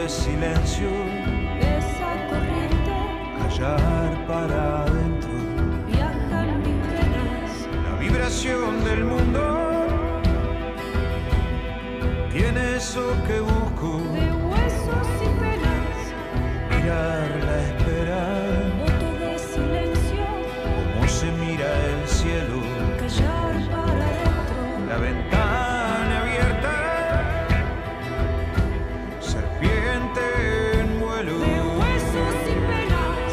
silencio, esa corriente callar para adentro, viaja en mis venas. la vibración del mundo tiene eso que busco, De huesos y penas, mirar la espera, voto de silencio, como se mira el cielo, callar para adentro. la ventana abierta, serpiente en vuelo. De huesos y penas,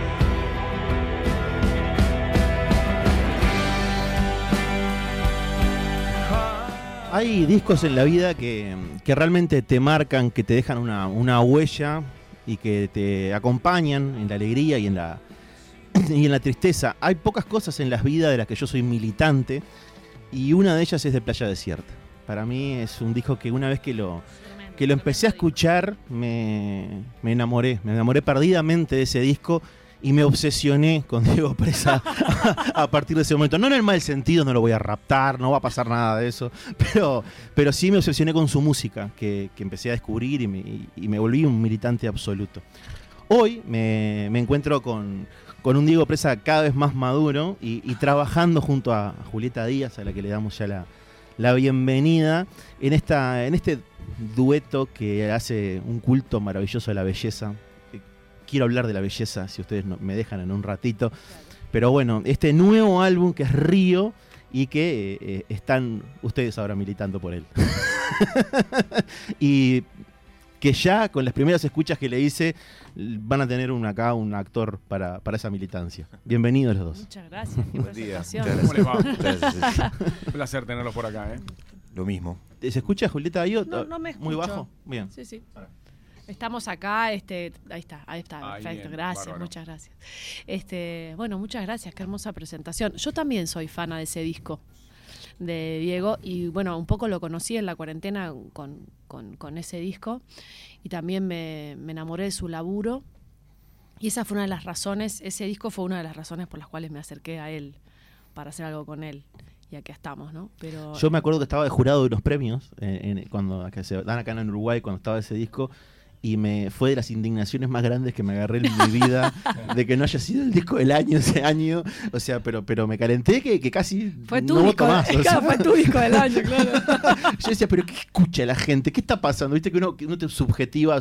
Hay discos en la vida que realmente te marcan, que te dejan una huella y que te acompañan en la alegría y en la tristeza. Hay pocas cosas en las vidas de las que yo soy militante y una de ellas es de Playa Desierta. Para mí es un disco que una vez que lo empecé a escuchar me enamoré perdidamente de ese disco y me obsesioné con Diego Presa a partir de ese momento. No en el mal sentido, no lo voy a raptar, no va a pasar nada de eso, pero sí me obsesioné con su música, que empecé a descubrir y me volví un militante absoluto. Hoy me encuentro con un Diego Presa cada vez más maduro y trabajando junto a Julieta Díaz, a la que le damos ya la bienvenida, en este dueto que hace un culto maravilloso de la belleza. Quiero hablar de la belleza, si ustedes me dejan en un ratito. Pero bueno, este nuevo álbum que es Río y que están ustedes ahora militando por él. Y que ya con las primeras escuchas que le hice van a tener acá un actor para esa militancia. Bienvenidos los dos. muchas gracias. Qué Buen día. presentación. Muchas ¿Cómo les va? Muchas gracias. Un placer tenerlos por acá, ¿eh? Lo mismo. ¿Se escucha, Julieta? Ahí? No me escucho. ¿Muy bajo? Bien. Sí, sí. Estamos acá, ahí está, Ahí, perfecto, bien, gracias, bárbaro. muchas gracias. Bueno, muchas gracias, qué hermosa presentación. Yo también soy fana de ese disco de Diego y bueno, un poco lo conocí en la cuarentena con ese disco y también me enamoré de su laburo y esa fue una de las razones, ese disco fue una de las razones por las cuales me acerqué a él para hacer algo con él. Y aquí estamos, ¿no? Pero Yo me acuerdo que estaba de jurado de unos premios cuando que se dan acá en Uruguay cuando estaba ese disco y fue de las indignaciones más grandes que me agarré en mi vida de que no haya sido el disco del año ese año, o sea, pero me calenté que casi fue tu no disco, voto más, o sea. fue tu disco del año, claro. Yo decía, pero ¿qué escucha la gente? ¿Qué está pasando? Viste que uno te subjetiva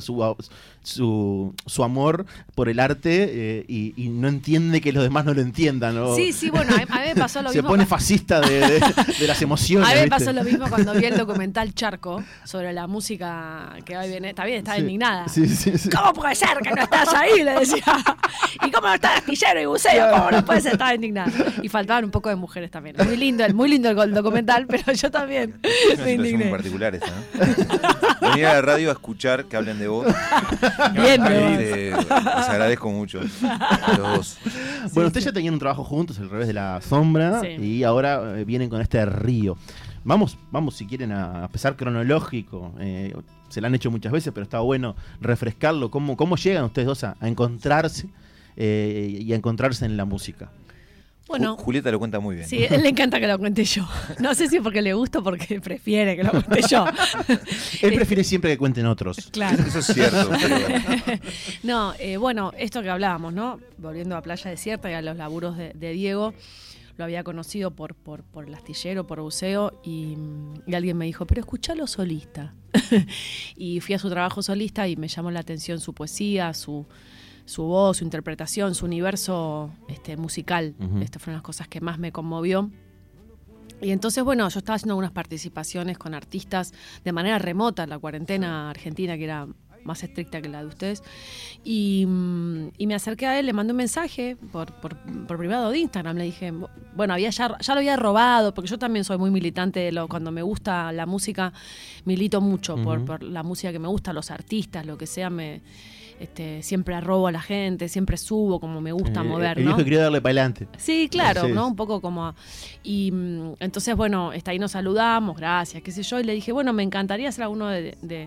su amor por el arte y no entiende que los demás no lo entiendan, ¿no? Sí, bueno, a mí me pasó lo Se mismo. pone fascista de las emociones. A mí me ¿viste? pasó lo mismo cuando vi el documental Charco sobre la música que hoy viene. Está bien, estaba Sí. indignada. Sí. ¿Cómo puede ser que no estás ahí? Le decía. ¿Y cómo no estás Astillero y Buceo? ¿Cómo no puede ser? Estaba indignada. Y faltaban un poco de mujeres también. Muy lindo el documental, pero yo también Es una me situación muy indigné. particular esta, ¿no? Venir a la radio a escuchar que hablen de vos. Bien, Les agradezco mucho a los dos. Bueno, ustedes ya tenían un trabajo juntos, El Revés de la Sombra, Sí. y ahora vienen con este Río. Vamos si quieren a empezar cronológico. Se lo han hecho muchas veces, pero está bueno refrescarlo. ¿Cómo llegan ustedes dos a encontrarse y a encontrarse en la música? Bueno, Julieta lo cuenta muy bien. sí, a él le encanta que lo cuente yo. No sé si porque le gusta o porque prefiere que lo cuente yo. Él prefiere siempre que cuenten otros. Claro. Eso es cierto. Pero bueno. No, bueno, esto que hablábamos, ¿no? Volviendo a Playa Desierta y a los laburos de Diego, lo había conocido por el Astillero, por Buceo, y alguien me dijo, pero escuchalo solista. Y fui a su trabajo solista y me llamó la atención su poesía, su voz, su interpretación, su universo musical. Ujú. Estas fueron las cosas que más me conmovió. Y entonces, bueno, yo estaba haciendo algunas participaciones con artistas de manera remota en la cuarentena argentina, que era más estricta que la de ustedes, y me acerqué a él, le mandé un mensaje por privado de Instagram, le dije, bueno, ya lo había robado, porque yo también soy muy militante cuando me gusta la música, milito mucho por la música que me gusta, los artistas, lo que sea, siempre arrobo a la gente, siempre subo, como me gusta mover, El ¿no? viejo que quería darle para adelante. Sí, claro, Sí. ¿no? Un poco como... Y entonces, bueno, ahí nos saludamos, gracias, qué sé yo, y le dije, bueno, me encantaría hacer alguno de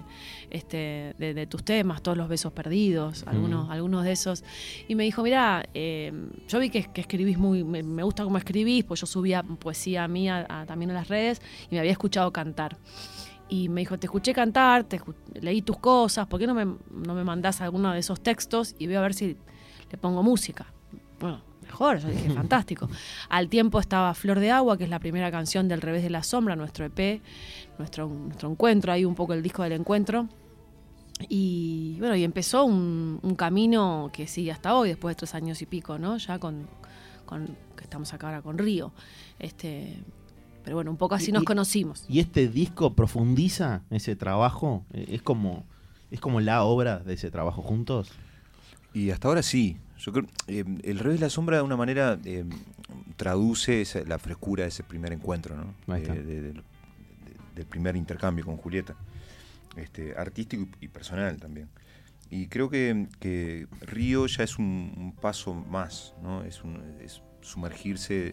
tus temas, todos los besos perdidos, algunos de esos. Y me dijo, mirá, yo vi que escribís me gusta cómo escribís, pues yo subía poesía mía también a las redes y me había escuchado cantar. y me dijo, te escuché cantar, leí tus cosas, ¿por qué no me mandás alguno de esos textos y voy a ver si le pongo música? Bueno, mejor, yo dije, fantástico. Al tiempo estaba Flor de Agua, que es la primera canción del Revés de la Sombra, nuestro EP, nuestro encuentro, ahí un poco el disco del encuentro. Y bueno, y empezó un camino que sigue hasta hoy, después de 3 años y pico, ¿no? Ya con que estamos acá ahora con Río. Pero bueno, un poco así nos conocimos. ¿Y este disco profundiza ese trabajo? ¿Es como la obra de ese trabajo juntos? Y hasta ahora sí. Yo creo El Revés de la Sombra de una manera traduce la frescura de ese primer encuentro, ¿no? Del primer intercambio con Julieta. Artístico y personal también. Y creo que Río ya es un paso más, ¿no? Es sumergirse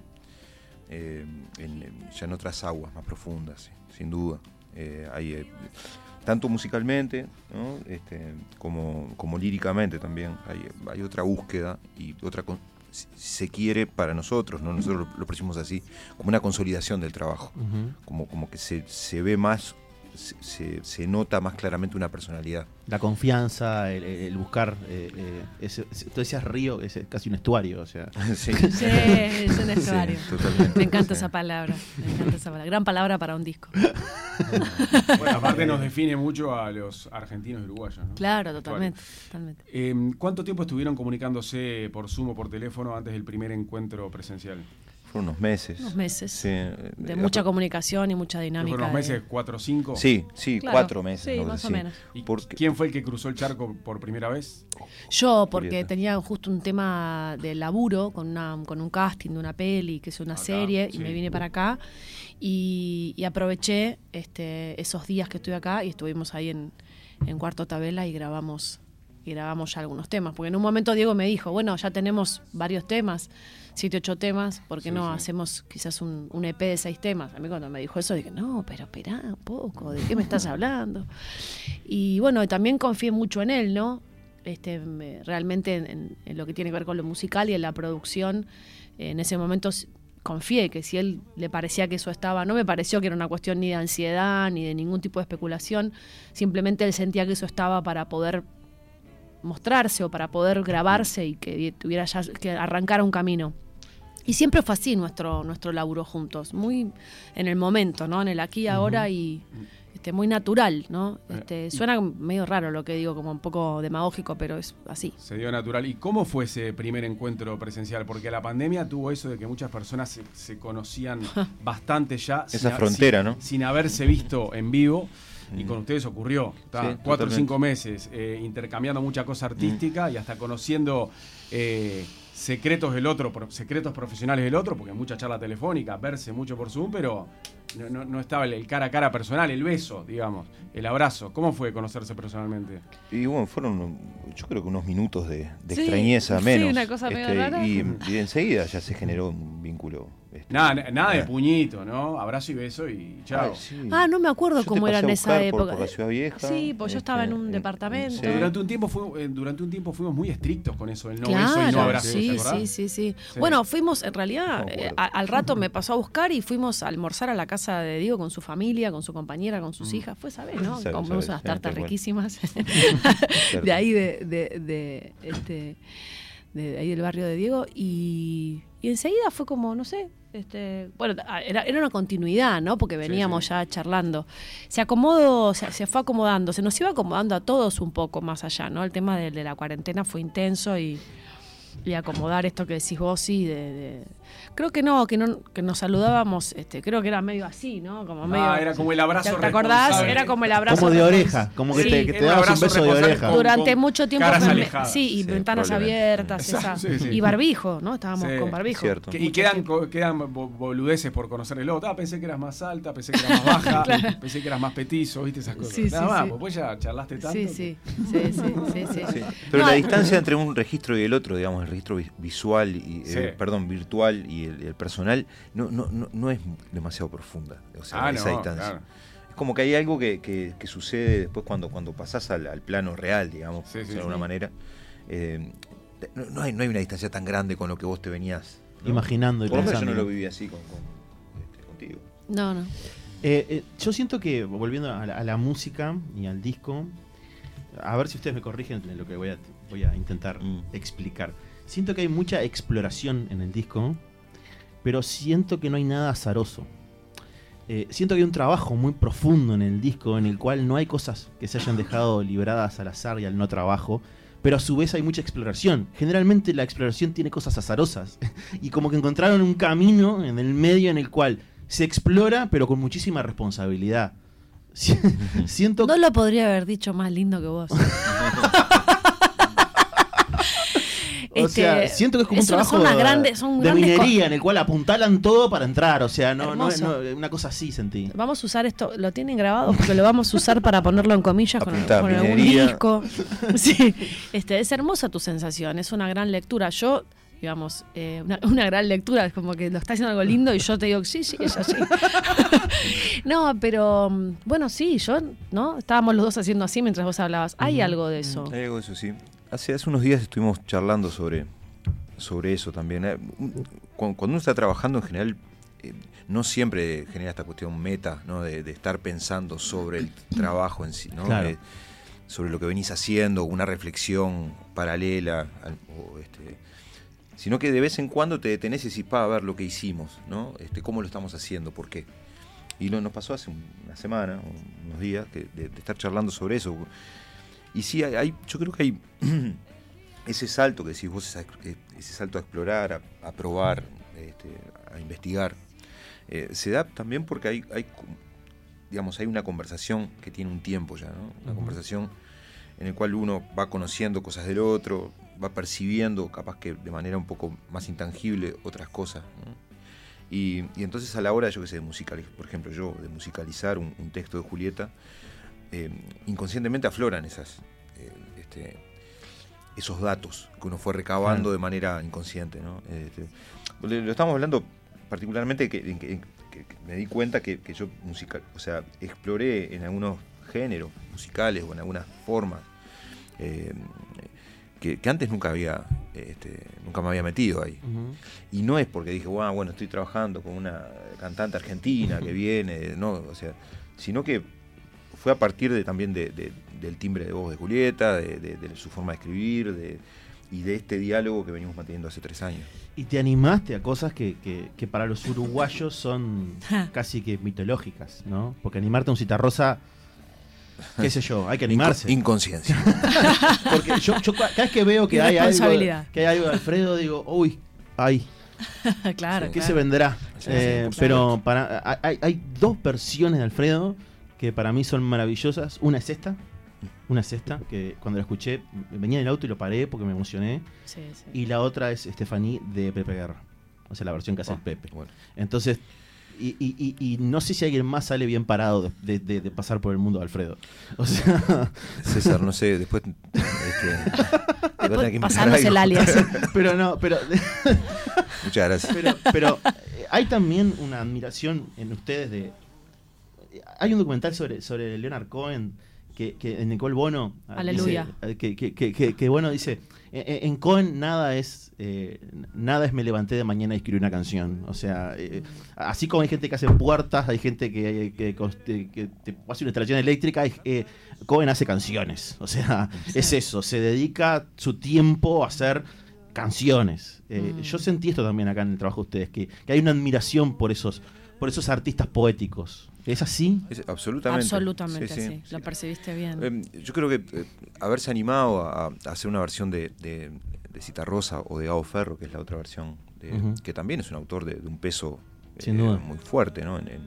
ya en otras aguas más profundas, sin duda. Hay, tanto musicalmente, ¿no? como líricamente también hay otra búsqueda y otra, si se quiere, para nosotros, ¿no? Nosotros lo percibimos así, como una consolidación del trabajo. Como que se ve más, se nota más claramente una personalidad. La confianza, el buscar, tú decías río, es casi un estuario, o sea. Sí, es un estuario. Sí, totalmente. Me encanta esa palabra, gran palabra para un disco. Bueno, aparte nos define mucho a los argentinos y uruguayos, ¿no? Claro, totalmente. ¿Cuánto tiempo estuvieron comunicándose por Zoom o por teléfono antes del primer encuentro presencial? Fueron unos meses. Sí, de mucha comunicación y mucha dinámica. ¿Fueron unos meses, 4 o 5? Sí, claro, 4 meses. Sí, más o menos. ¿Y quién fue el que cruzó el charco por primera vez? Yo, porque tenía justo un tema de laburo con un casting de una peli, que es una serie, y me vine para acá y aproveché esos días que estuve acá y estuvimos ahí en Cuarto Tabela y grabamos ya algunos temas, porque en un momento Diego me dijo, bueno, ya tenemos varios temas, 7, 8 temas, ¿por qué no hacemos quizás un EP de 6 temas? A mí cuando me dijo eso dije, no, pero esperá un poco, ¿de qué me estás hablando? Y bueno, también confié mucho en él, ¿no? Realmente en lo que tiene que ver con lo musical y en la producción, en ese momento confié que si él le parecía que eso estaba, no me pareció que era una cuestión ni de ansiedad ni de ningún tipo de especulación, simplemente él sentía que eso estaba para poder mostrarse o para poder grabarse y que tuviera ya que arrancara un camino. Y siempre fue así nuestro laburo juntos, muy en el momento, ¿no? En el aquí y ahora y muy natural, ¿no? Suena medio raro lo que digo, como un poco demagógico, pero es así. Se dio natural. ¿Y cómo fue ese primer encuentro presencial? Porque la pandemia tuvo eso de que muchas personas se conocían bastante ya. Esa frontera, ¿no? Sin haberse visto en vivo. Y con ustedes ocurrió, 4 o 5 meses intercambiando mucha cosa artística y hasta conociendo secretos del otro, secretos profesionales del otro, porque mucha charla telefónica, verse mucho por Zoom, pero no estaba el cara a cara personal, el beso, digamos, el abrazo. ¿Cómo fue conocerse personalmente? Y bueno, fueron, yo creo que unos minutos de extrañeza menos. Sí, una cosa medio rara. Y enseguida ya se generó un vínculo. Nada de puñito, ¿no? Abrazo y beso y chao. No me acuerdo cómo era en esa época. Por la Ciudad Vieja. Sí, pues yo estaba en un departamento. Sí. Durante un tiempo fuimos muy estrictos con eso, el no beso y no abrazo. Sí. Bueno, fuimos, en realidad, al rato me pasó a buscar y fuimos a almorzar a la casa de Diego con su familia, con su compañera, con sus hijas. Fue esa vez, ¿no? Compramos unas tartas riquísimas de ahí de ahí del barrio de Diego y enseguida fue como, no sé, bueno, era una continuidad, ¿no? Porque veníamos ya charlando. Se fue acomodando, se nos iba acomodando a todos un poco más allá, ¿no? El tema de la cuarentena fue intenso y acomodar esto que decís vos, sí, creo que nos saludábamos, creo que era medio así, ¿no? Como medio, era como el abrazo. ¿Te acordás? Era como el abrazo. Como de oreja, como que te dabas un beso de oreja. Durante mucho tiempo y Sí, ventanas abiertas, y barbijo, ¿no? Estábamos con barbijo. Y quedan boludeces por conocer el otro. Pensé que eras más alta, pensé que eras más baja, pensé que eras más petizo, ¿viste? Esas cosas. Nada más, pues ya charlaste tanto. Sí. Pero la distancia entre un registro y el otro, digamos, el registro visual y virtual y el personal no es demasiado profunda, o sea, esa distancia. Claro. Es como que hay algo que sucede después cuando pasás al plano real, digamos, de alguna manera. No hay una distancia tan grande con lo que vos te venías, ¿no? Imaginando y por lo menos pensando. yo no lo viví así contigo. No. Yo siento que, volviendo a la música y al disco, a ver si ustedes me corrigen en lo que voy a intentar explicar. Siento que hay mucha exploración en el disco, pero siento que no hay nada azaroso. Siento que hay un trabajo muy profundo en el disco, en el cual no hay cosas que se hayan dejado libradas al azar y al no trabajo, pero a su vez hay mucha exploración. Generalmente la exploración tiene cosas azarosas, y como que encontraron un camino en el medio en el cual se explora, pero con muchísima responsabilidad. Siento No lo podría haber dicho más lindo que vos. O sea, siento que es como un trabajo de minería en el cual apuntalan todo para entrar. O sea, no, una cosa así sentí. Vamos a usar esto, lo tienen grabado porque lo vamos a usar para ponerlo en comillas con algún disco. Sí, es hermosa tu sensación, es una gran lectura. Yo, digamos, una gran lectura, es como que lo está haciendo algo lindo y yo te digo, sí, es así. No, pero bueno, sí, ¿no? Estábamos los dos haciendo así mientras vos hablabas. Hay algo de eso. Hay algo de eso, sí. Hace unos días estuvimos charlando sobre eso también. Cuando uno está trabajando en general, no siempre genera esta cuestión meta, ¿no? de estar pensando sobre el trabajo en sí, ¿no? Claro. Sobre lo que venís haciendo, una reflexión paralela, sino que de vez en cuando te detenés y decís, a ver lo que hicimos, ¿no? Cómo lo estamos haciendo, por qué. Y nos pasó hace una semana, unos días, de estar charlando sobre eso. Y sí, yo creo que hay ese salto que decís vos, ese salto a explorar, a probar, a investigar. Se da también porque hay una conversación que tiene un tiempo ya, ¿no? Una conversación en la cual uno va conociendo cosas del otro, va percibiendo, capaz que de manera un poco más intangible, otras cosas, ¿no? Y entonces a la hora, yo qué sé, de musicalizar, por ejemplo, de musicalizar un texto de Julieta, inconscientemente afloran esos datos que uno fue recabando de manera inconsciente, ¿no? Lo estamos hablando particularmente que me di cuenta que yo exploré en algunos géneros musicales o en algunas formas que antes nunca me había metido ahí. Y no es porque dije, bueno, estoy trabajando con una cantante argentina que viene, no, o sea, sino que fue a partir también del timbre de voz de Julieta, de su forma de escribir, y de este diálogo que venimos manteniendo hace 3 años. Y te animaste a cosas que para los uruguayos son casi que mitológicas, ¿no? Porque animarte a un Citarrosa, qué sé yo, hay que animarse. Inconsciencia. Porque yo cada vez que veo que hay algo de Alfredo, digo, uy, ay. Claro. ¿Qué se vendrá? Pero hay 2 versiones de Alfredo que para mí son maravillosas. Una es esta, que cuando la escuché venía en el auto y lo paré porque me emocioné. Sí. Y la otra es Estefaní de Pepe Guerra, o sea, la versión que hace el Pepe. Bueno. Entonces, y no sé si alguien más sale bien parado de pasar por el mundo de Alfredo. O sea, César, no sé, después pasarnos el alias. pero muchas gracias. Pero hay también una admiración en ustedes hay un documental sobre Leonard Cohen que en el cual Bono Aleluya. Dice, que Bono dice, en Cohen nada es me levanté de mañana y escribí una canción. O sea, así como hay gente que hace puertas, hay gente que te hace una instalación eléctrica, Cohen hace canciones. O sea, es eso, se dedica su tiempo a hacer canciones. Yo sentí esto también acá en el trabajo de ustedes, que hay una admiración por esos artistas poéticos. ¿Es así? Absolutamente, sí. Lo percibiste bien. Yo creo que haberse animado a hacer una versión de Citarrosa o de Gabo Ferro, que es la otra versión, que también es un autor de un peso muy fuerte, ¿no? en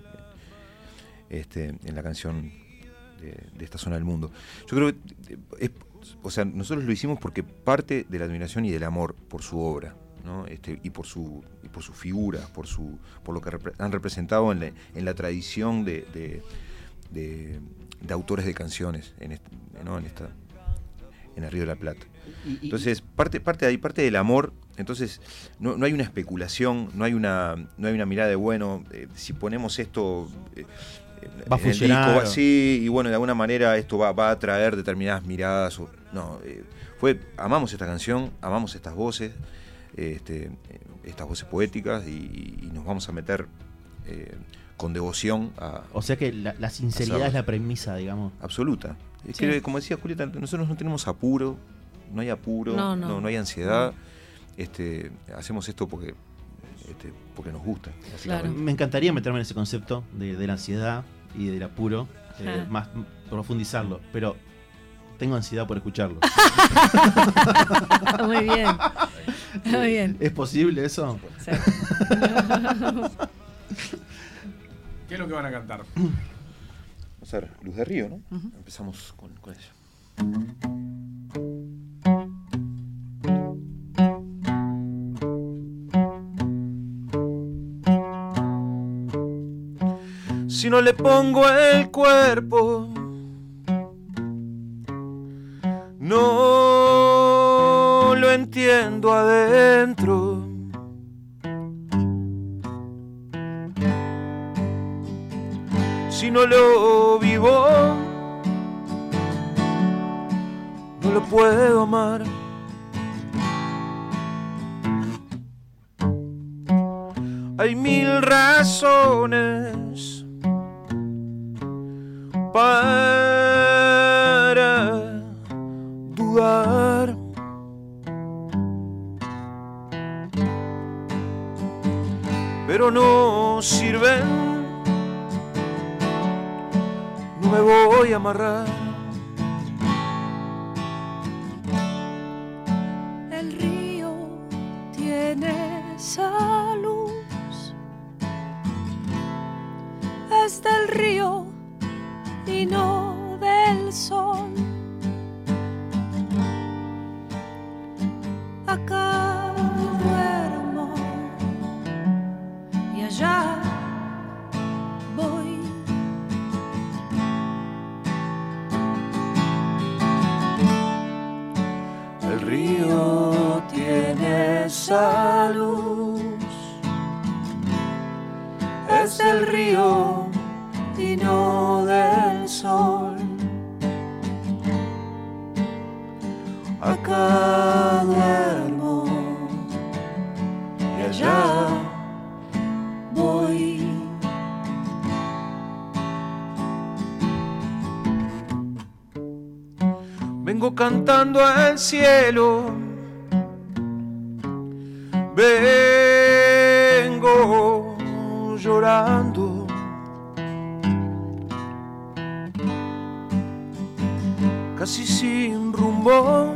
la canción de esta zona del mundo. Yo creo que nosotros lo hicimos porque parte de la admiración y del amor por su obra, ¿no? Y por su figura, por lo que han representado en la tradición de autores de canciones en el Río de la Plata. Entonces, parte de ahí, parte del amor. Entonces, no hay una especulación, no hay una mirada de, si ponemos esto va a funcionar. Así, y bueno, de alguna manera esto va a atraer determinadas miradas. Amamos esta canción, amamos estas voces, estas voces poéticas, y nos vamos a meter con devoción O sea que la sinceridad es la premisa, digamos. absoluta. Es Sí. que, como decía Julieta, nosotros no tenemos apuro, no hay apuro, no hay ansiedad. Hacemos esto porque nos gusta. Claro. Me encantaría meterme en ese concepto de la ansiedad y del apuro, más profundizarlo, pero tengo ansiedad por escucharlo. Muy bien. Muy bien. ¿Es posible eso? Sí. ¿Qué es lo que van a cantar? Vamos a ver, Luz de Río, ¿no? Empezamos con ella. Si no le pongo el cuerpo, no lo entiendo adentro. Si no lo vivo, no lo puedo amar. Hay mil razones para dudar. Pero no sirven, no me voy a amarrar. El río tiene esa luz, es del río y no del sol. Acá duermo y allá voy. El río tiene esa luz, es del río y no del sol. Acá duermo y allá voy. Vengo cantando al cielo, vengo llorando. Casi sin rumbo,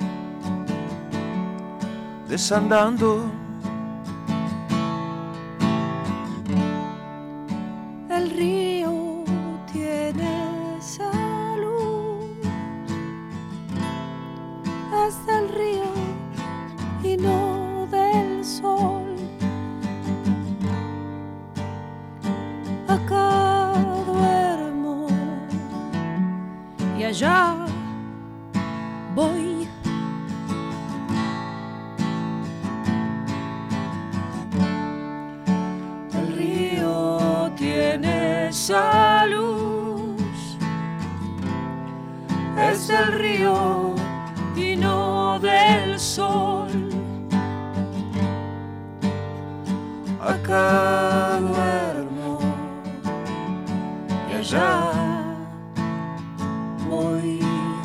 desandando. El río tiene esa luz, es del río y no del sol. Acá duermo y allá voy. El río tiene esa luz, es del río y no del sol. Acá duermo y allá voy.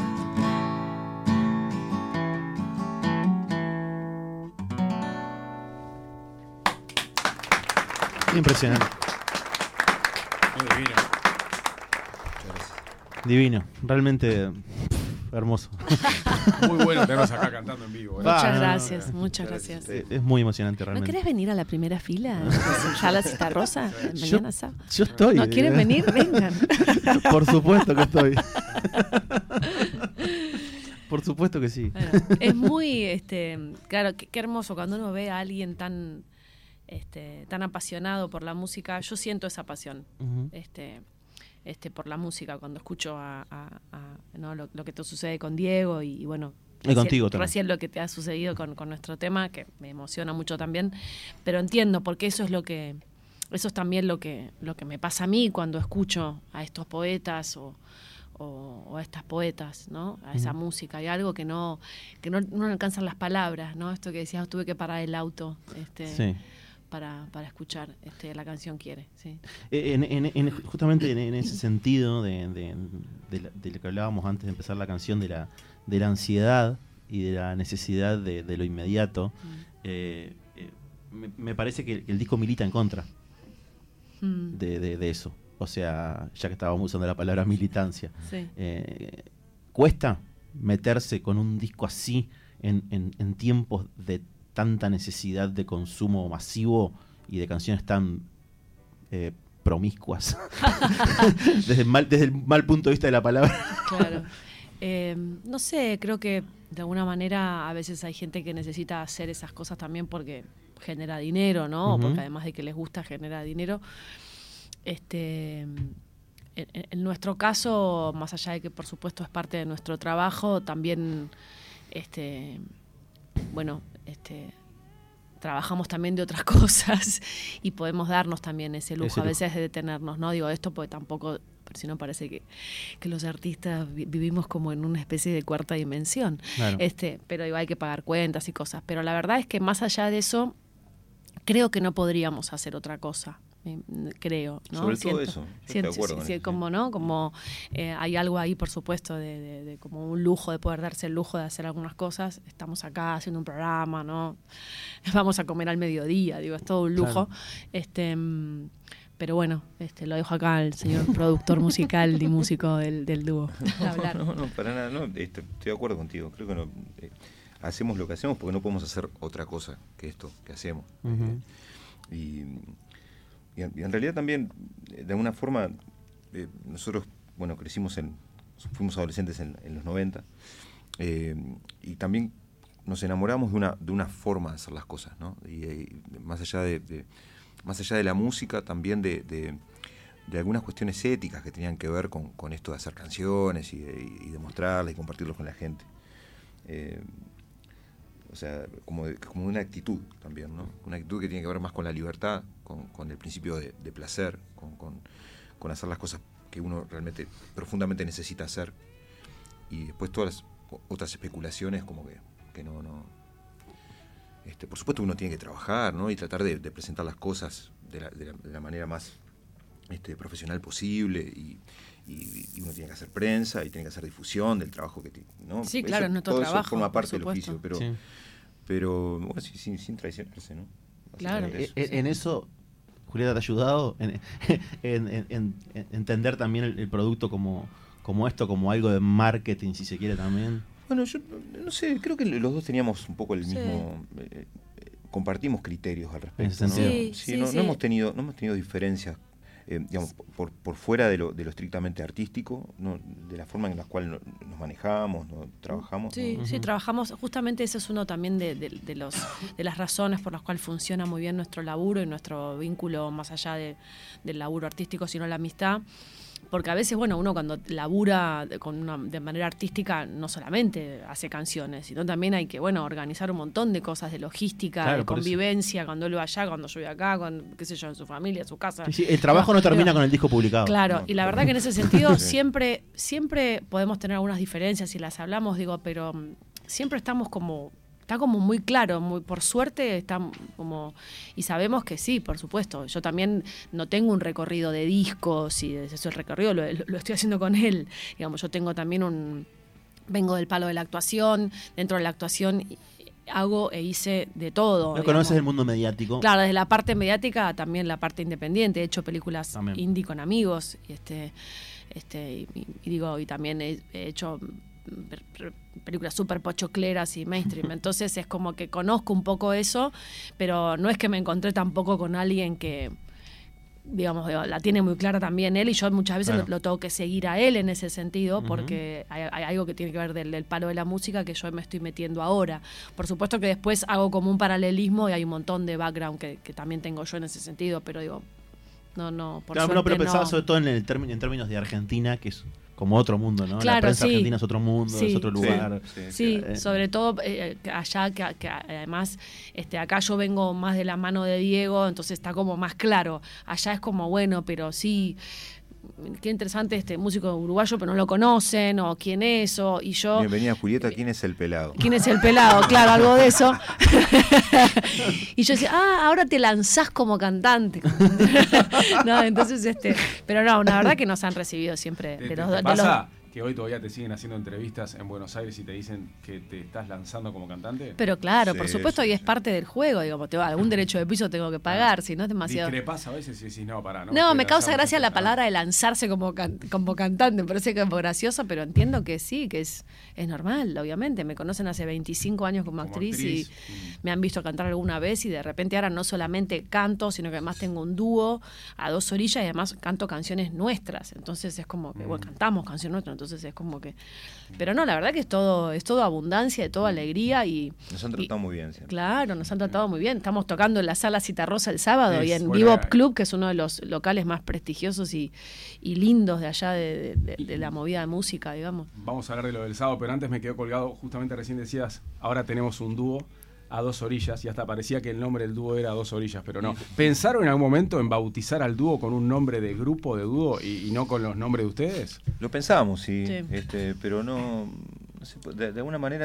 Impresionante. Muy divino. Divino. Realmente hermoso. Muy bueno tenernos acá cantando en vivo. Va. Muchas no, gracias, muchas gracias. Es muy emocionante ¿No realmente. querés venir a la primera fila? ¿Ya la cita rosa? Mañana sábado. Yo estoy. ¿No quieren venir? Vengan. Por supuesto que estoy. Por supuesto que sí. Bueno, es muy, claro, qué hermoso cuando uno ve a alguien tan, tan apasionado por la música. Yo siento esa pasión, Ujú. por la música cuando escucho ¿no? lo que te sucede con Diego y bueno. Y contigo también. Recién lo que te ha sucedido con nuestro tema, que me emociona mucho también, pero entiendo, porque eso es también lo que me pasa a mí cuando escucho a estos poetas o a estas poetas, ¿no? A esa música. Hay algo que no alcanzan las palabras, ¿no? Esto que decías, tuve que parar el auto, Sí. para escuchar la canción quiere. Sí. Justamente en ese sentido de lo que hablábamos antes de empezar la canción, de la ansiedad y de la necesidad de lo inmediato, me parece que el disco milita en contra de eso. O sea, ya que estábamos usando la palabra militancia, Sí. Cuesta meterse con un disco así en tiempos de tanta necesidad de consumo masivo y de canciones tan promiscuas desde el mal punto de vista de la palabra. Claro. No sé, creo que de alguna manera a veces hay gente que necesita hacer esas cosas también porque genera dinero, ¿no? Uh-huh. Porque además de que les gusta, genera dinero. En nuestro caso, más allá de que por supuesto es parte de nuestro trabajo, también trabajamos también de otras cosas y podemos darnos también ese lujo a veces de detenernos, ¿no? Digo esto porque tampoco, pero si no parece que los artistas vivimos como en una especie de cuarta dimensión. Claro. Pero digo, hay que pagar cuentas y cosas. Pero la verdad es que más allá de eso, creo que no podríamos hacer otra cosa. Creo, ¿no? Sobre todo eso, estoy de acuerdo con eso, como, ¿no? Como hay algo ahí, por supuesto, de como un lujo, de poder darse el lujo de hacer algunas cosas. Estamos acá haciendo un programa, ¿no? Vamos a comer al mediodía, digo, es todo un lujo. Claro. Pero bueno, lo dejo acá al señor productor musical y músico del dúo. No, para nada, no, estoy de acuerdo contigo. Creo que no, hacemos lo que hacemos porque no podemos hacer otra cosa que esto que hacemos. Uh-huh. Y en realidad también, de alguna forma, nosotros, bueno, fuimos adolescentes en los 90, y también nos enamoramos de una forma de hacer las cosas, ¿no? Y más allá de la música, también de algunas cuestiones éticas que tenían que ver con esto de hacer canciones y de mostrarlas y compartirlos con la gente. O sea, como una actitud también, ¿no? Una actitud que tiene que ver más con la libertad, con el principio de placer, con hacer las cosas que uno realmente profundamente necesita hacer. Y después todas las otras especulaciones como que no. Por supuesto uno tiene que trabajar, ¿no? Y tratar de presentar las cosas de la manera más profesional posible y uno tiene que hacer prensa y tiene que hacer difusión del trabajo que tiene, ¿no? Sí, claro, es nuestro todo trabajo. Eso forma parte por del oficio, pero bueno, sin traicionarse, ¿no? Claro. En eso, Julieta, ¿te ha ayudado? En entender también el producto como esto, como algo de marketing, si se quiere también. Bueno, yo no sé, creo que los dos teníamos un poco el mismo... compartimos criterios al respecto, ¿no? Sí, no hemos tenido diferencias, digamos, por fuera de lo estrictamente artístico, ¿no? De la forma en la cual nos manejamos, ¿no? Trabajamos. Sí, ¿no? sí, trabajamos. Justamente ese es uno también de las razones por las cuales funciona muy bien nuestro laburo y nuestro vínculo más allá del laburo artístico, sino la amistad. Porque a veces, bueno, uno cuando labura de manera artística no solamente hace canciones, sino también hay que, bueno, organizar un montón de cosas de logística, claro, de convivencia, cuando él va allá, cuando yo voy acá, qué sé yo, en su familia, en su casa. Sí, el trabajo no termina con el disco publicado. Claro, y la verdad que en ese sentido siempre podemos tener algunas diferencias y las hablamos, pero siempre estamos está como muy claro, por suerte está como, y sabemos que sí, por supuesto. Yo también no tengo un recorrido de discos y ese recorrido lo estoy haciendo con él. Digamos, yo tengo también vengo del palo de la actuación, dentro de la actuación hago e hice de todo. No conoces el mundo mediático. Claro, desde la parte mediática también la parte independiente. He hecho películas también indie con amigos y también he hecho películas súper pochocleras y mainstream. Entonces es como que conozco un poco eso, pero no es que me encontré tampoco con alguien que, digamos, la tiene muy clara también él, y yo muchas veces lo tengo que seguir a él en ese sentido, porque hay algo que tiene que ver del palo de la música que yo me estoy metiendo ahora. Por supuesto que después hago como un paralelismo y hay un montón de background que también tengo yo en ese sentido, pero digo, no, por suerte pero pensaba no. sobre todo en términos de Argentina, que es como otro mundo, ¿no? Claro, la prensa argentina es otro mundo, es otro lugar. Sí, sobre todo allá, que además acá yo vengo más de la mano de Diego, entonces está como más claro. Allá es como, bueno, pero sí, qué interesante este músico uruguayo, pero no lo conocen, o quién es, y yo... Bienvenida, Julieta, ¿quién es el pelado? ¿Quién es el pelado? Claro, algo de eso. Y yo decía, ahora te lanzás como cantante. No, entonces, pero no, la verdad que nos han recibido siempre de los dos. ¿Pasa que hoy todavía te siguen haciendo entrevistas en Buenos Aires y te dicen que te estás lanzando como cantante? Pero claro, Sí, por supuesto, y es parte del juego, digamos, algún derecho de piso tengo que pagar, si no es demasiado... ¿Discrepás a veces y decís, no, pará, no? No, me causa gracia la palabra de lanzarse como cantante, me parece que es graciosa, pero entiendo que sí, que es normal, obviamente. Me conocen hace 25 años como actriz y me han visto cantar alguna vez, y de repente ahora no solamente canto, sino que además tengo un dúo a 2 orillas y además canto canciones nuestras. Entonces es como que, bueno, cantamos canciones nuestras, entonces es como que... Pero no, la verdad que es todo abundancia, de toda alegría y... Nos han tratado muy bien siempre. Claro, nos han tratado muy bien. Estamos tocando en la Sala Citarrosa el sábado y en bueno, Bebop Club, que es uno de los locales más prestigiosos y lindos de allá de la movida de música, digamos. Vamos a hablar de lo del sábado, pero antes me quedó colgado, justamente recién decías, ahora tenemos un dúo a 2 orillas, y hasta parecía que el nombre del dúo era a 2 orillas, pero no. ¿Pensaron en algún momento en bautizar al dúo con un nombre de grupo, de dúo, y no con los nombres de ustedes? Lo pensábamos, sí. Sí. Pero no sé, de alguna manera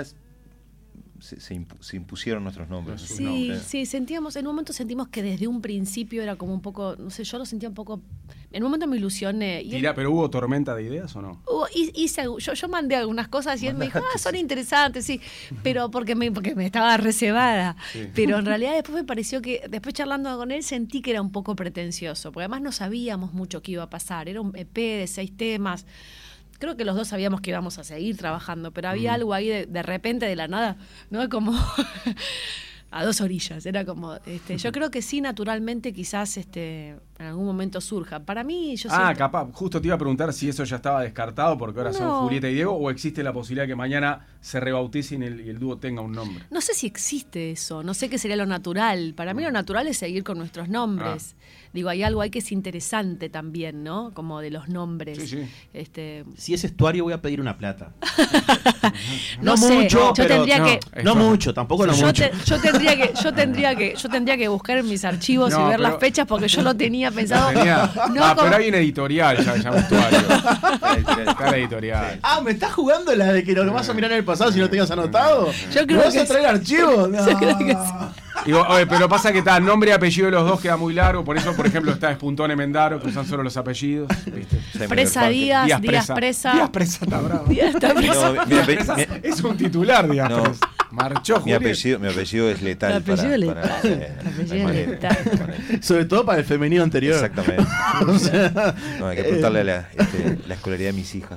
se impusieron nuestros nombres. Sí, en un momento sentimos que desde un principio era como un poco, no sé, yo lo sentía un poco, en un momento me ilusioné. ¿Pero hubo tormenta de ideas o no? Yo mandé algunas cosas y él me dijo, son interesantes, sí, pero porque me estaba reservada. Sí. Pero en realidad después me pareció que, después charlando con él, sentí que era un poco pretencioso, porque además no sabíamos mucho qué iba a pasar, era un EP de 6 temas. Creo que los dos sabíamos que íbamos a seguir trabajando, pero había algo ahí de repente, de la nada, ¿no? Como a 2 orillas. Era como, yo creo que sí, naturalmente, quizás en algún momento surja. Para mí, yo siento... capaz, justo te iba a preguntar si eso ya estaba descartado, porque ahora son Julieta y Diego, o existe la posibilidad que mañana se rebauticen y el dúo tenga un nombre. No sé si existe eso, no sé qué sería lo natural. Para mí lo natural es seguir con nuestros nombres. Digo, hay algo ahí que es interesante también, ¿no? Como de los nombres. Sí. Si es estuario, voy a pedir una plata. No sé, mucho, yo tendría que... No mucho, tampoco no mucho. Yo tendría que buscar en mis archivos y ver las fechas, porque yo lo tenía pensado. Pero hay un editorial ya vestuario. Está la editorial. ¿Me estás jugando la de que lo vas a mirar en el pasado si no tenías anotado? Yo creo ¿Vas a traer archivos? No. Yo creo que sí. Digo, pero pasa que está nombre y apellido de los dos queda muy largo, por eso, por ejemplo, está Espuntone Mendaro, que usan solo los apellidos. ¿Viste? Presa Díaz Presa. Díaz Presa está bravo. Díaz está presa. No, es un titular, Díaz Presa. Marchó mi apellido es letal. El apellido es letal. Sobre todo para el femenino anterior. Exactamente. O sea, hay que preguntarle la escolaridad de mis hijas.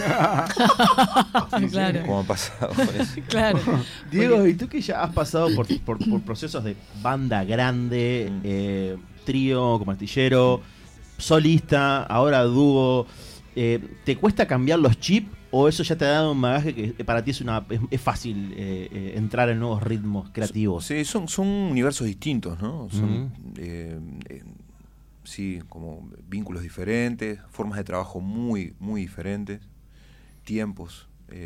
Claro. ¿Cómo han pasado con eso? Claro. Diego, ¿y tú que ya has pasado por procesos de banda grande, trío, como artillero, solista, ahora dúo, ¿te cuesta cambiar los chips o eso ya te ha dado un bagaje que para ti es fácil entrar en nuevos ritmos creativos? Sí, son universos distintos, ¿no? Son, sí, como vínculos diferentes, formas de trabajo muy, muy diferentes, tiempos,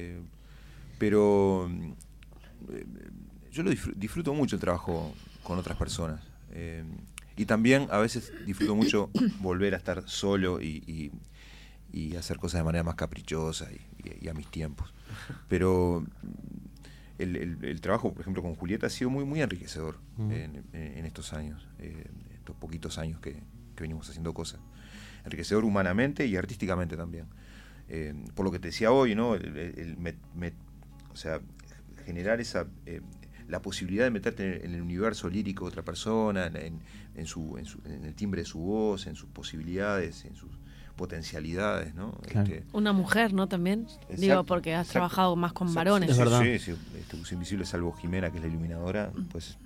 pero yo lo disfruto mucho el trabajo con otras personas, y también a veces disfruto mucho volver a estar solo y hacer cosas de manera más caprichosa y a mis tiempos. Pero el trabajo, por ejemplo, con Julieta ha sido muy, muy enriquecedor en estos años, estos poquitos años que venimos haciendo cosas. Enriquecedor humanamente y artísticamente también. Por lo que te decía hoy, ¿no? O sea, generar esa... la posibilidad de meterte en el universo lírico de otra persona, en el timbre de su voz, en sus posibilidades, en sus potencialidades, ¿no? Claro. Una mujer, ¿no? También. Exacto, Digo, porque has trabajado más con varones. Es verdad. Sí, Uso Invisible, salvo Jimena, que es la iluminadora, pues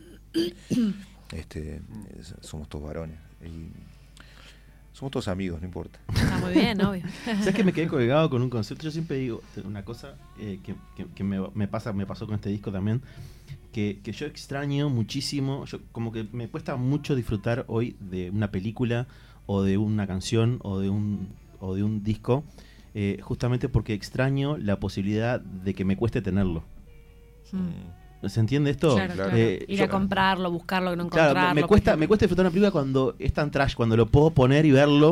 somos todos varones. Y somos todos amigos, no importa. Está muy bien, obvio. ¿Sabes que me quedé colgado con un concepto? Yo siempre digo una cosa que me pasó con este disco también, que yo extraño muchísimo, como que me cuesta mucho disfrutar hoy de una película o de una canción o de un disco, justamente porque extraño la posibilidad de que me cueste tenerlo. ¿Se entiende esto? Claro. Ir a comprarlo, buscarlo, no encontrarlo. Claro, me cuesta disfrutar una película cuando es tan trash, cuando lo puedo poner y verlo.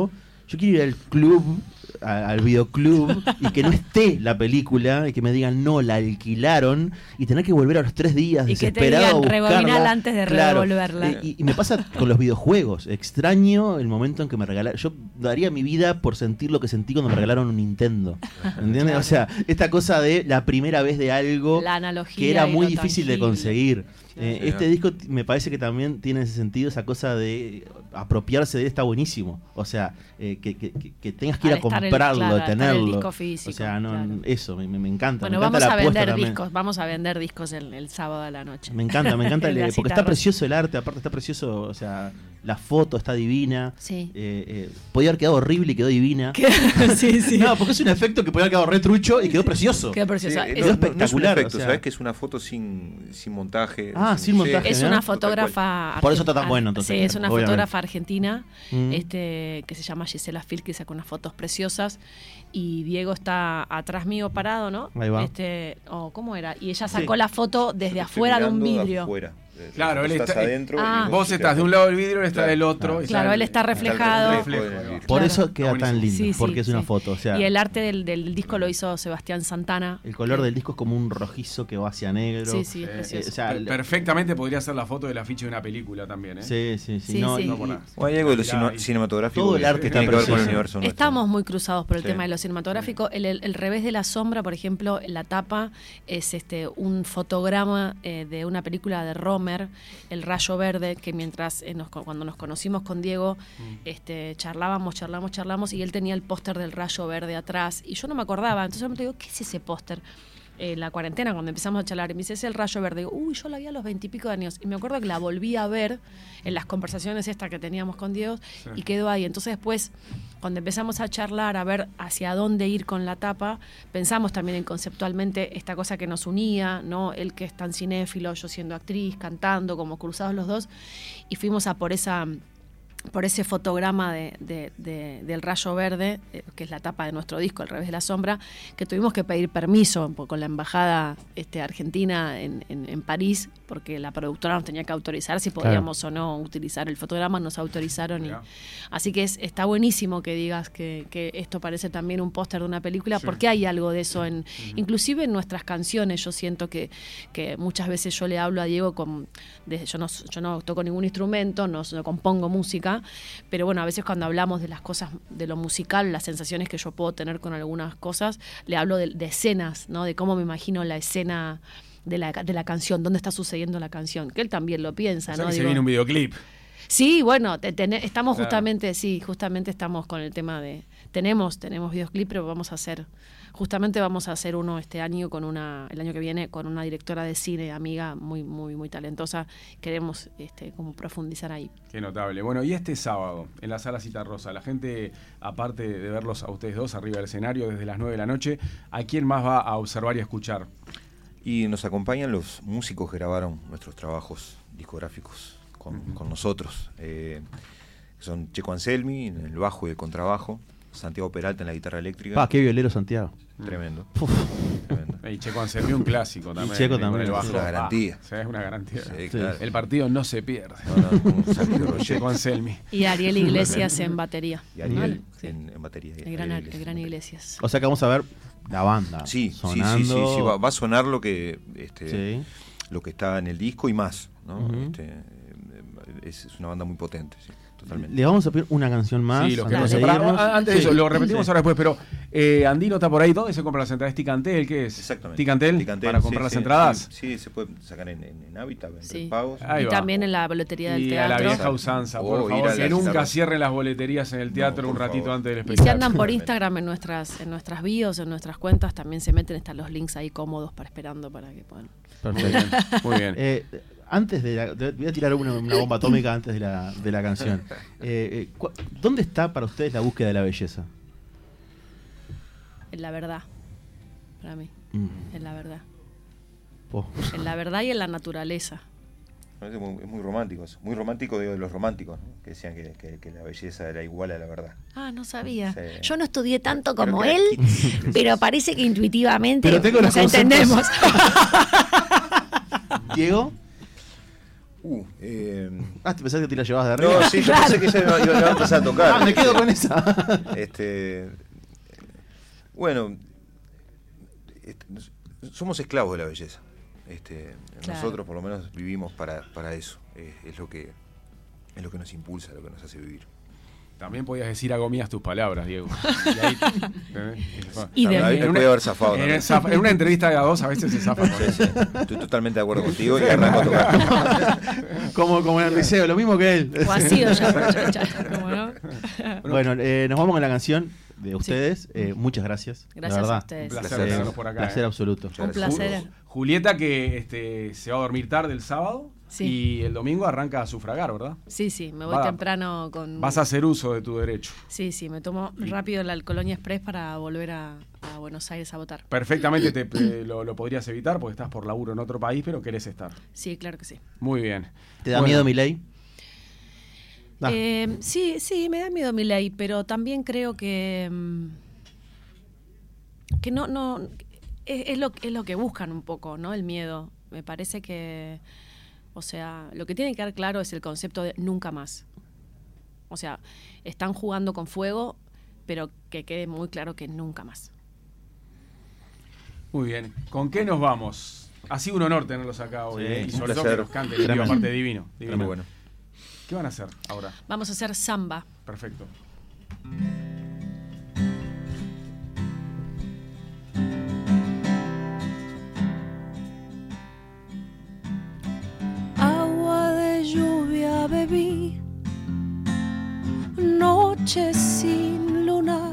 Yo quiero ir al club, al videoclub, y que no esté la película, y que me digan, no, la alquilaron, y tener que volver a los 3 días Y que te desesperado digan, a buscarla. rebobinala antes de revolverla. Y me pasa con los videojuegos. Extraño el momento en que me regalaron. Yo daría mi vida por sentir lo que sentí cuando me regalaron un Nintendo. ¿Entiendes? Claro. O sea, esta cosa de la primera vez de algo La analogía que era y muy lo difícil de tangible. conseguir. Claro. Este disco me parece que también tiene ese sentido, esa cosa de apropiarse de él está buenísimo. O sea, que tengas que ir Al a estar comprarlo, al estar tenerlo. el disco físico, o sea, no, claro. eso, me encanta. Bueno, me encanta vamos la a apuesta vender también. discos, vamos a vender discos el sábado a la noche. Me encanta, La porque está citarra. precioso el arte, aparte está precioso, o sea, la foto está divina. Sí. Podía haber quedado horrible y quedó divina. Sí, sí. No, porque es un efecto que podía haber quedado retrucho y quedó precioso. Qué preciosa. Sí, Es- no, no espectacular, es un efecto, o sea. ¿sabes? Que es una foto sin montaje. Sin montaje. Es ¿no? una fotógrafa. Por eso está tan bueno, entonces, Sí, es una obviamente. fotógrafa argentina Mm. que se llama Gisela Phil, que saca unas fotos preciosas. Y Diego está atrás mío parado, ¿no? Ahí va. ¿Cómo era? Y ella sacó Sí. la foto desde afuera de un vidrio. Claro, él estás está- adentro. Ah. y Vos estás de un lado del vidrio, él está del otro. Claro, él está reflejado. reflejo del vidrio. Por Claro. eso queda Está tan buenísimo. lindo, Sí, porque sí, es una sí. foto. O sea, Y el arte del disco lo hizo Sebastián Santana. el color del disco es como un rojizo que va hacia negro. Sí, sí, es Eh, precioso. o sea, Perfectamente podría ser la foto del afiche de una película también, ¿eh? sí, sí, sí. Sí, No, sí. y- No por nada. O hay algo de lo Mirá, cinematográfico. todo el que arte está tiene que ver con el precioso. universo nuestro. Estamos muy cruzados por el Sí. tema de lo cinematográfico. El revés de la sombra, por ejemplo, la tapa es un fotograma de una película de Romer, El Rayo Verde, que mientras cuando nos conocimos con Diego, charlábamos y él tenía el póster del Rayo Verde atrás y yo no me acordaba. Entonces yo me digo, ¿qué es ese póster? La cuarentena, cuando empezamos a charlar, y me dice, es el Rayo Verde. Digo, uy, yo la vi a los 20 y pico de años. Y me acuerdo que la volví a ver en las conversaciones estas que teníamos con Diego y quedó ahí. Entonces después, cuando empezamos a charlar, a ver hacia dónde ir con la tapa, pensamos también en conceptualmente esta cosa que nos unía, ¿no? Él que es tan cinéfilo, yo siendo actriz, cantando, como cruzados los dos, y fuimos a por ese fotograma del Rayo Verde, que es la tapa de nuestro disco, El Revés de la Sombra, que tuvimos que pedir permiso con la embajada argentina en París, porque la productora nos tenía que autorizar si podíamos o no utilizar el fotograma, nos autorizaron. Mirá. Así que está buenísimo que digas que esto parece también un póster de una película, Sí. porque hay algo de eso, inclusive en nuestras canciones. Yo siento que muchas veces yo le hablo a Diego, yo no toco ningún instrumento, no compongo música, pero bueno, a veces cuando hablamos de las cosas, de lo musical, las sensaciones que yo puedo tener con algunas cosas, le hablo de escenas, ¿no? De cómo me imagino la escena de la canción, dónde está sucediendo la canción, que él también lo piensa, O sea ¿no? que se Digo, viene un videoclip. sí, bueno, estamos Claro. justamente estamos con el tema de tenemos videoclip, pero vamos a hacer uno este año el año que viene con una directora de cine, amiga muy muy muy talentosa. Queremos como profundizar ahí. Qué notable. Bueno, y este sábado, en la Sala Citarrosa, la gente, aparte de verlos a ustedes dos arriba del escenario desde las 9 de la noche, ¿a quién más va a observar y a escuchar? Y nos acompañan los músicos que grabaron nuestros trabajos discográficos con nosotros. Son Checo Anselmi en el bajo y el contrabajo, Santiago Peralta en la guitarra eléctrica. qué violero Santiago. Tremendo. Uf. Tremendo. Y Checo Anselmi, un clásico también. Checo con también, el es bajo. una garantía. Sí, es una garantía. Sí, claro. El partido no se pierde. Un Sergio Roget Checo Anselmi. Y Ariel Iglesias en batería. y Ariel ¿Vale? Sí. en batería. El gran Iglesias. O sea que vamos a ver la banda Sí, sonando. sí. Va a sonar lo que Sí. lo que está en el disco y más, ¿no? Ujú. Es una banda muy potente, sí, totalmente. Le vamos a pedir una canción más. Sí, los que antes no de se paran. irnos. Antes de Sí. eso, lo repetimos Sí. ahora después, pero Andino está por ahí. ¿Dónde se compra las entradas? ¿Ticantel? ¿Qué es? Exactamente. ¿Ticantel? ¿Para comprar las entradas? Sí, se puede sacar en Habitat, en Sí. pagos. Ahí Y va. también en la boletería del Y a la teatro. vieja usanza, por O ir favor, a la que nunca guitarra. cierren las boleterías en el teatro No, un por ratito favor. antes del Y espectáculo. si andan por Instagram en nuestras bios, en nuestras cuentas, también se meten, están los links ahí cómodos esperando para que puedan. Perfecto. Muy bien. Antes voy a tirar una bomba atómica antes de la canción. ¿Dónde está para ustedes la búsqueda de la belleza? En la verdad, para mí, Mm. en la verdad. Oh. En la verdad y en la naturaleza. Es muy romántico eso. Muy romántico de los románticos, ¿no? Que decían que la belleza era igual a la verdad. Ah, no sabía. Sí. Yo no estudié tanto Pero como que- él, que- pero parece que intuitivamente Pero tengo los nos conceptos. entendemos. Diego. ¿Te pensás que te la llevabas de arriba? No, sí, yo pensé que ya iba a empezar a tocar. Me quedo con esa. Bueno, somos esclavos de la belleza. Claro. Nosotros por lo menos vivimos para eso. Es lo que nos impulsa, lo que nos hace vivir. También podías decir hago mías tus palabras, Diego. Y de Ahí mí. podía haber zafado. En una entrevista de a dos a veces se zafa. Sí, sí. Estoy totalmente de acuerdo contigo y arranco a tocar. como en el liceo, lo mismo que él. O ha sido ya. ¿Cómo no? Bueno, nos vamos con la canción de ustedes. Muchas gracias. Gracias la verdad. a ustedes. Un placer Placer. tenerlos por acá. Placer absoluto. Un placer. Julieta, que se va a dormir tarde el sábado. Sí. Y el domingo arranca a sufragar, ¿verdad? Sí, me voy temprano con... Vas a hacer uso de tu derecho. Sí, me tomo rápido la Colonia Express para volver a Buenos Aires a votar. Perfectamente lo podrías evitar porque estás por laburo en otro país, pero querés estar. Sí, claro que sí. Muy bien. ¿Te da miedo Milei? Sí, me da miedo Milei, pero también creo que no es lo que buscan un poco, ¿no? El miedo. Me parece que, o sea, lo que tiene que quedar claro es el concepto de nunca más. O sea, están jugando con fuego, pero que quede muy claro que nunca más. Muy bien. ¿Con qué nos vamos? Ha sido un honor tenerlos acá hoy. Sí, Y un sobre todo placer. que nos canten, digo, aparte divino. Muy bueno. ¿Qué van a hacer ahora? Vamos a hacer samba. Perfecto. Agua de lluvia bebí, noche sin luna,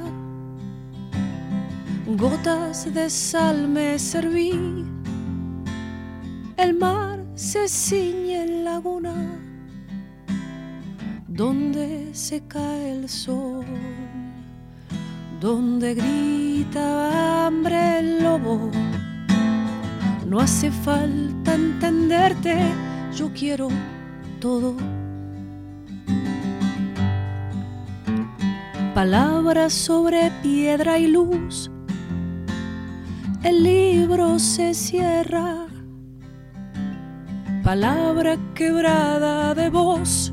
gotas de sal me serví, el mar se ciñe en laguna, donde se cae el sol, donde grita hambre el lobo. No hace falta entenderte, yo quiero todo. Palabras sobre piedra y luz, el libro se cierra. Palabra quebrada de voz,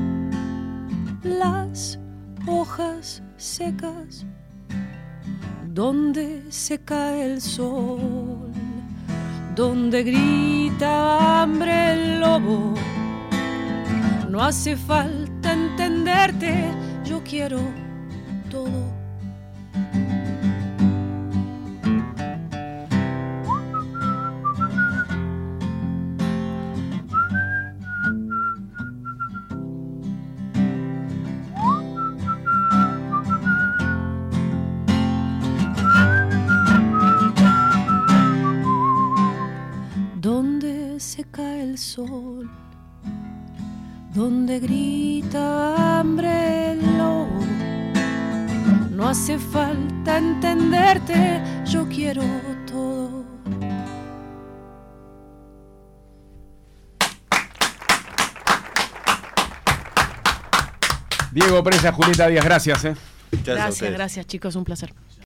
las hojas secas, donde se cae el sol, donde grita hambre el lobo. No hace falta entenderte, yo quiero todo. Donde se cae el sol, donde grita hambre el lobo. No hace falta entenderte, yo quiero todo. Diego Presa, Julieta Díaz, gracias. Muchas gracias a ustedes. Gracias chicos, un placer.